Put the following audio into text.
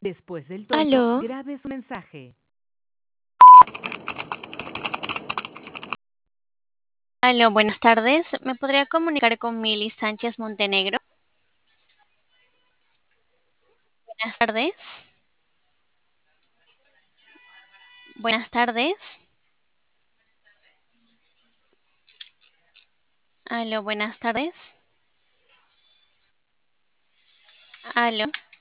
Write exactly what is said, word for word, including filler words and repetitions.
Después del tono, Aló, grabe su mensaje. aló, buenas tardes. ¿Me podría comunicar con Mili Sánchez Montenegro? Buenas tardes. Buenas tardes. Aló, buenas tardes. Aló.